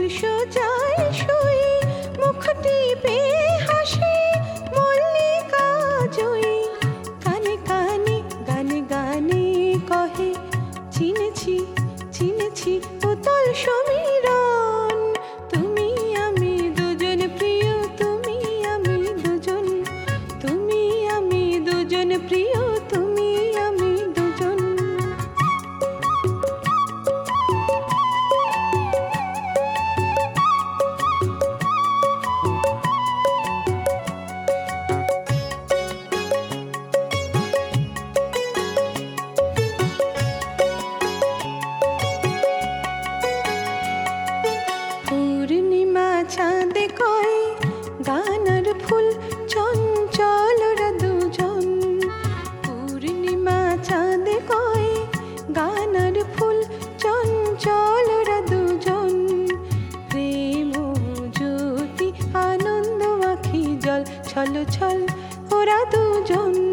সোজায় শুই, মুখটি পে হাসে মল্লিকা জয়ী। কানে কানে গানে গানে কহে চিনেছি চিনেছি উতল সমীরণ। তুমি আমি দুজন প্রিয়, তুমি আমি দুজন, তুমি আমি দুজন প্রিয়, তুমি আমি দুজন। পূর্ণিমা চাঁদে কয় গানার ফুল চঞ্চলরা দুজন। পূর্ণিমা চাঁদে কয় গানার ফুল চঞ্চলরা দুজন। প্রেম জ্যোতি আনন্দ আখি জল ছল ছল ওরা দুজন।